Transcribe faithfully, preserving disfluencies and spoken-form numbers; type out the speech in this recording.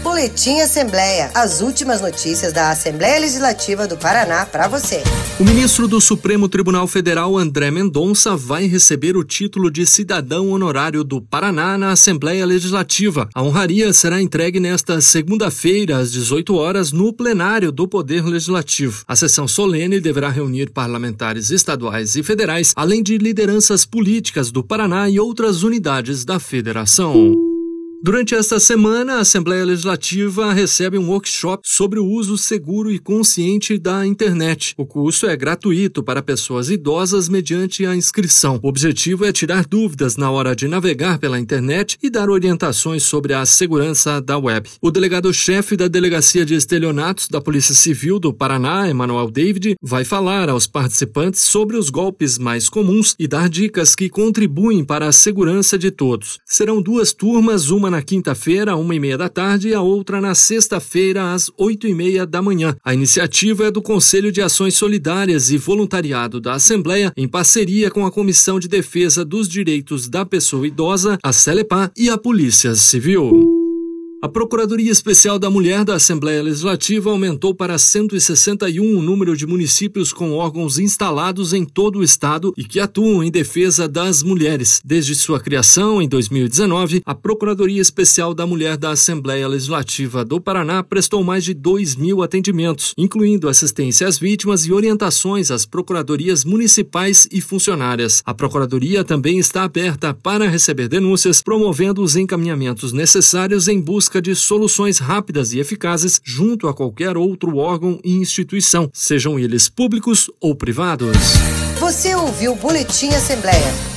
Boletim Assembleia. As últimas notícias da Assembleia Legislativa do Paraná para você. O ministro do Supremo Tribunal Federal, André Mendonça, vai receber o título de cidadão honorário do Paraná na Assembleia Legislativa. A honraria será entregue nesta segunda-feira, às dezoito horas, no plenário do Poder Legislativo. A sessão solene deverá reunir parlamentares estaduais e federais, além de lideranças políticas do Paraná e outras unidades da federação. Durante esta semana, a Assembleia Legislativa recebe um workshop sobre o uso seguro e consciente da internet. O curso é gratuito para pessoas idosas mediante a inscrição. O objetivo é tirar dúvidas na hora de navegar pela internet e dar orientações sobre a segurança da web. O delegado-chefe da Delegacia de Estelionatos da Polícia Civil do Paraná, Emanuel David, vai falar aos participantes sobre os golpes mais comuns e dar dicas que contribuem para a segurança de todos. Serão duas turmas, uma na quinta-feira, uma e meia da tarde, e a outra na sexta-feira, às oito e meia da manhã. A iniciativa é do Conselho de Ações Solidárias e Voluntariado da Assembleia, em parceria com a Comissão de Defesa dos Direitos da Pessoa Idosa, a CELEPA e a Polícia Civil. A Procuradoria Especial da Mulher da Assembleia Legislativa aumentou para cento e sessenta e um o número de municípios com órgãos instalados em todo o estado e que atuam em defesa das mulheres. Desde sua criação, em dois mil e dezenove, a Procuradoria Especial da Mulher da Assembleia Legislativa do Paraná prestou mais de dois mil atendimentos, incluindo assistência às vítimas e orientações às procuradorias municipais e funcionárias. A Procuradoria também está aberta para receber denúncias, promovendo os encaminhamentos necessários em busca de soluções rápidas e eficazes junto a qualquer outro órgão e instituição, sejam eles públicos ou privados. Você ouviu o Boletim Assembleia.